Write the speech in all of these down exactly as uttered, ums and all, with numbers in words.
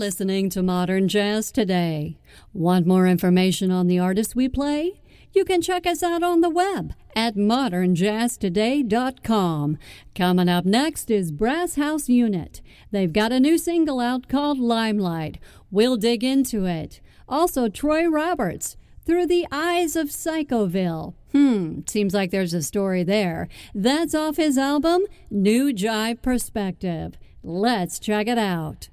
listening to Modern Jazz Today. Want more information on the artists we play? You can check us out on the web at modern jazz today dot com. Coming up next is Brass House Unit. They've got a new single out called Limelight. We'll dig into it. Also, Troy Roberts, Through the Eyes of Psychoville. Hmm, seems like there's a story there. That's off his album, New Jive Perspective. Let's check it out.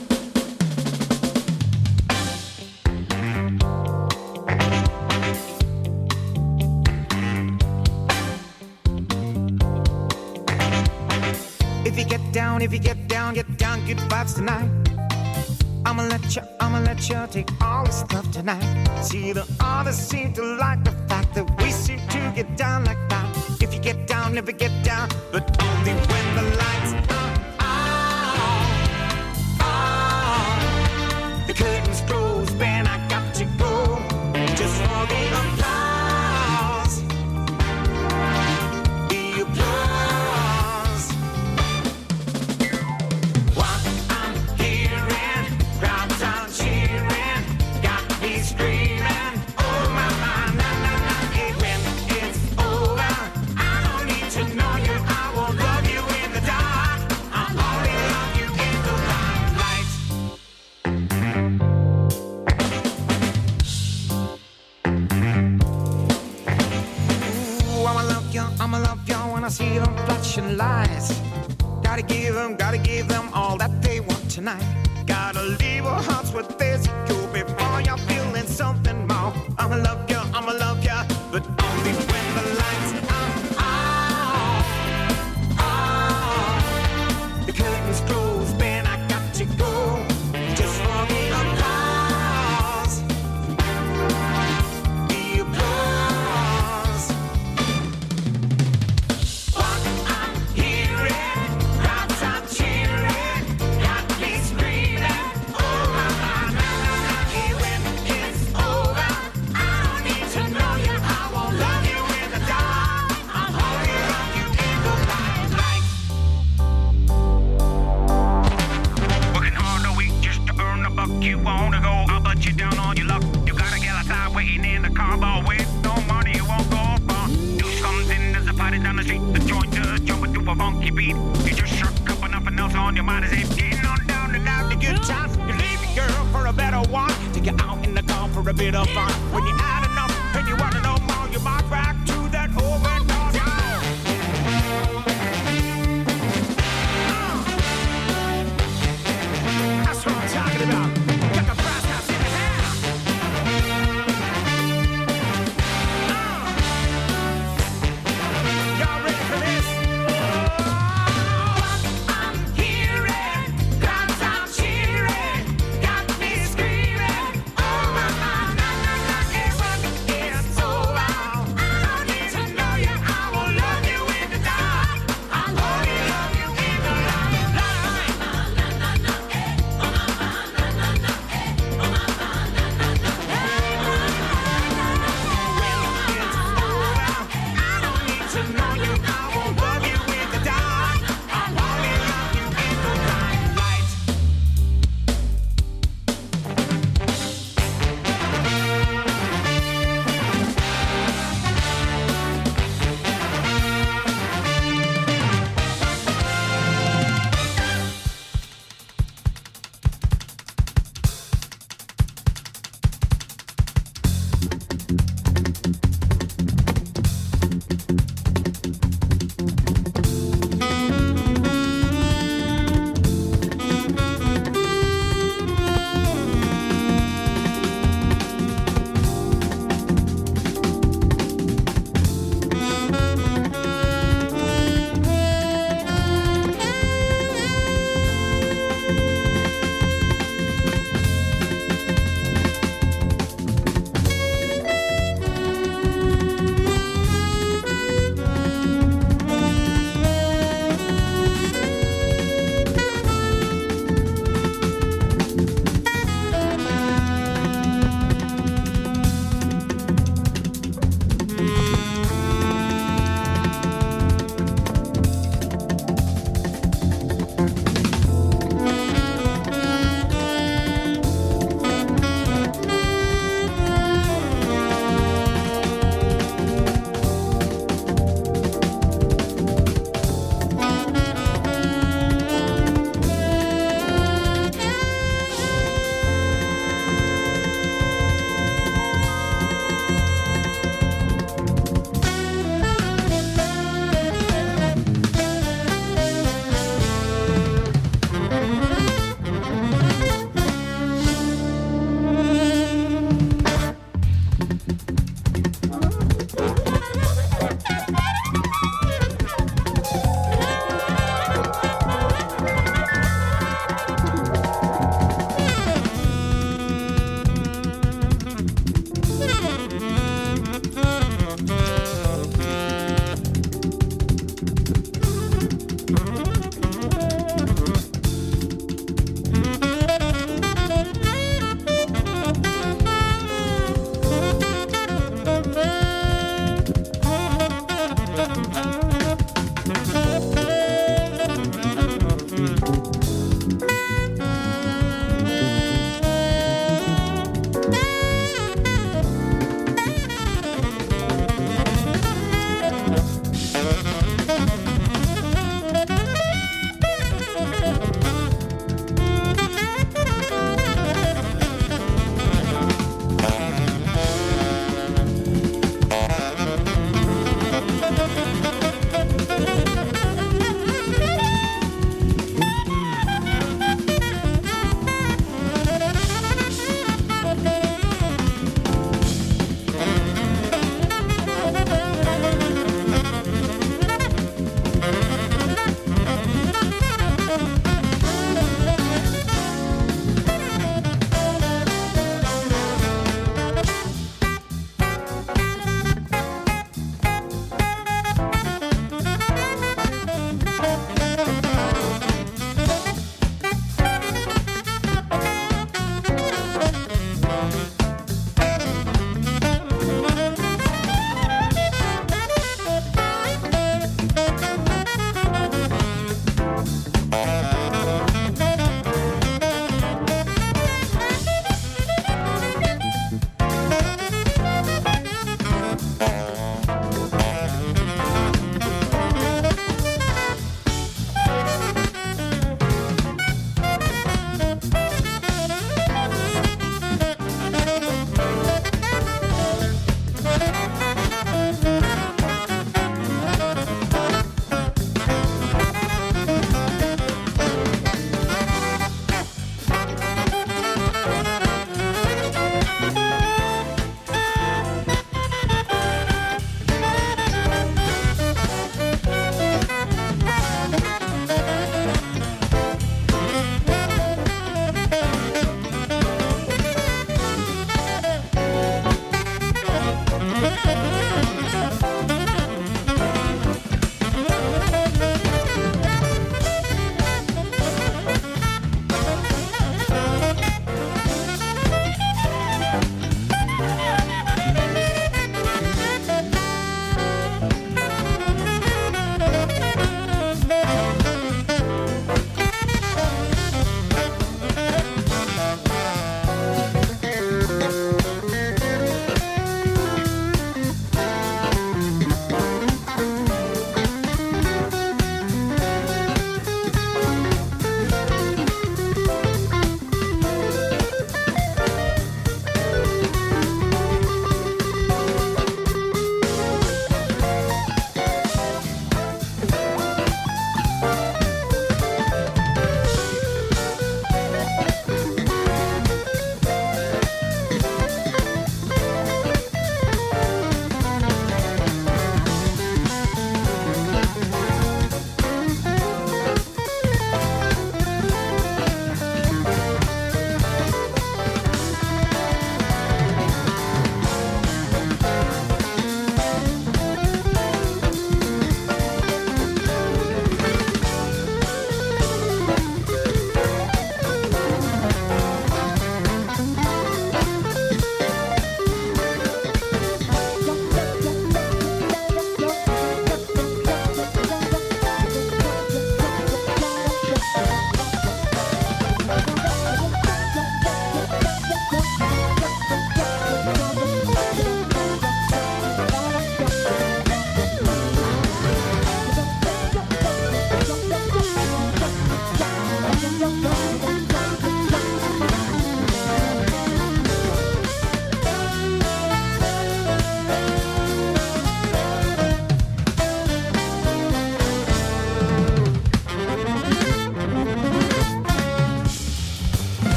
If you get down, if you get down, get down, good vibes tonight. I'ma let you, I'ma let you take all the stuff tonight. See, the others seem to like the fact that we seem to get down like that. If you get down, never get down, but only when the lights are on, on. The curtains close, man, I got to go, just for the applause, the applause. What I'm hearing, crowds are cheering, got me screaming, oh my, my, na, na, na. When it's over, I don't need to know you, I won't love you in the dark, I'll only love you in the limelight. Ooh, I'ma love you, I'ma love you when I see them flashing lights. Gotta give them, gotta give them all that they want tonight. Gotta leave our hearts where there's a go before you're feeling something more. I'ma love you, I'ma love you, but only when the lights are on, on. The curtains close, man, I got to go, just for the applause, the applause. What I'm hearing, crowds are cheering, got me screaming, oh my, my, na, na, na. When it's over, I don't need to know you, I won't love you in the dark, I'll only love you in the limelight. Working hard all week just to earn a buck. You wanna go, I'll put you down on your luck. You gotta get outside waiting in the car bar with no money, you won't go far. News comes in, there's a party down the street. The joint is jumping to a funky beat. You just struck up and nothing else on your mind is if getting on down and out the good times. You leave your girl for a better one. Take you out in the car for a bit of fun. When you had enough and you wanna know more, you might back to that overdose. That's what I'm talking about. Got the brass house in the house. Y'all ready for this? I'm hearing, crowds are cheering, got me screaming, oh my, my, na, na, na. It's what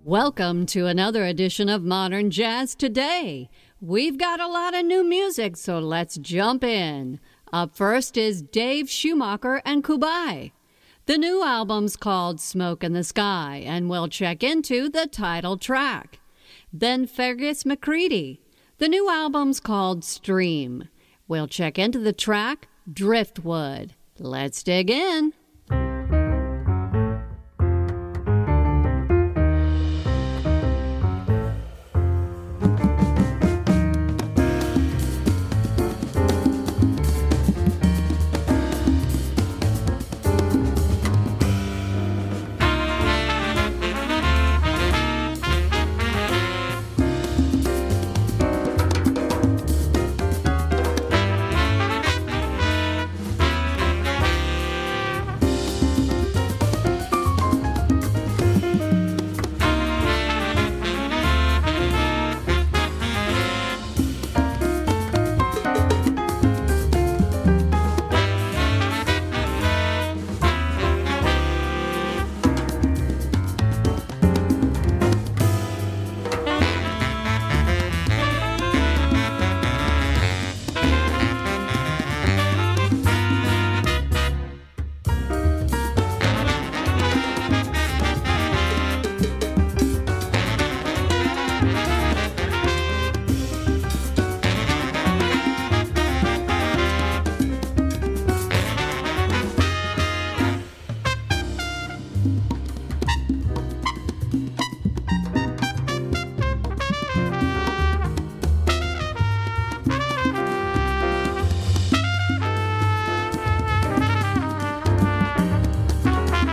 Welcome to another edition of Modern Jazz Today. We've got a lot of new music, so let's jump in. Up first is Dave Schumacher and Kubai. The new album's called Smoke in the Sky, and we'll check into the title track. Then Fergus McCready. The new album's called Stream. We'll check into the track Driftwood. Let's dig in.